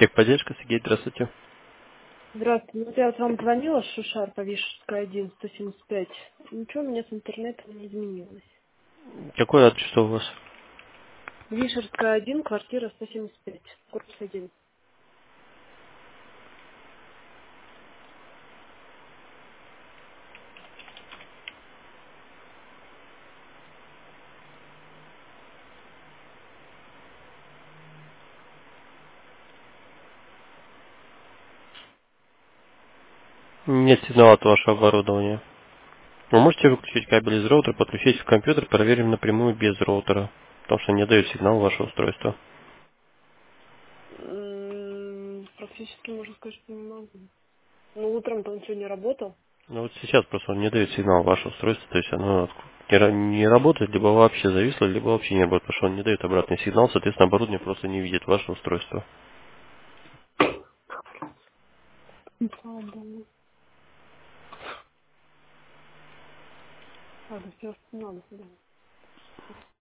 Техподдержка, Сергей, здравствуйте. Здравствуйте. Вот я вот вам звонила, Шушар, Повишевская, 1, 175. Ничего у меня с интернетом не изменилось. Какой адрес что у вас? Вишерская, 1, квартира 175, корпус 1. Нет сигнала от вашего оборудования. Вы можете выключить кабель из роутера, подключить в компьютер, проверим напрямую без роутера, потому что не дает сигнал ваше устройство. Практически можно сказать, что не могу. Ну, утром-то он сегодня работал. Но вот сейчас просто он не дает сигнал ваше устройство, то есть оно не работает, либо вообще зависло, либо вообще не работает, потому что он не дает обратный сигнал, соответственно, оборудование просто не видит ваше устройство. Слава богу. Ладно, все, надо сюда.